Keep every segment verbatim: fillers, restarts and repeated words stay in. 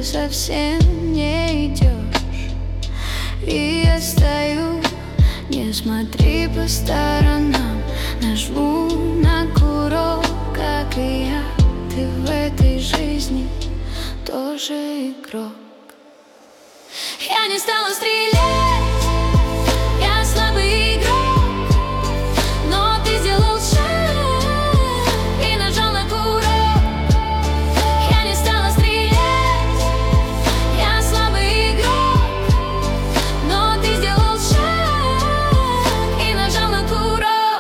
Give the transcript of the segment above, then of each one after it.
совсем не идешь. И я стою, не смотри по сторонам, нажму на курок, как и я. Ты в этой жизни тоже игрок. Я не стала стрелять, я слабый игрок, но ты сделал шаг и нажал на курок. Я не стала стрелять, я слабый игрок, но ты сделал шаг и нажал на курок.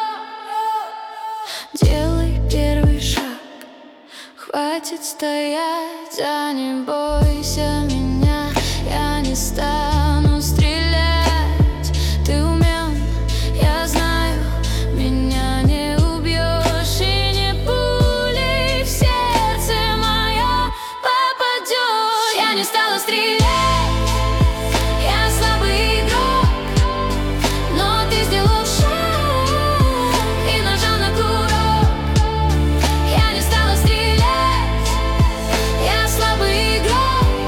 Делай первый шаг, хватит стоять, да не бойся меня. Я не стану стрелять, ты умен, я знаю, меня не убьешь, и не пулей в сердце мое попадешь. Я не стала стрелять, я слабый игрок, но ты сделал шаг и нажал на курок. Я не стала стрелять, я слабый игрок,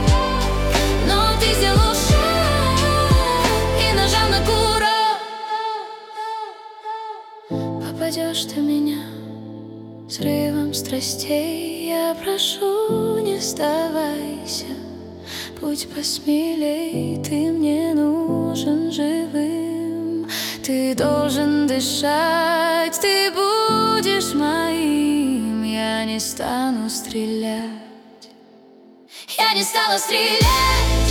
попадешь ты меня взрывом страстей. Я прошу, не сдавайся, будь посмелей, ты мне нужен живым. Ты должен дышать, ты будешь моим. Я не стану стрелять, я не стала стрелять.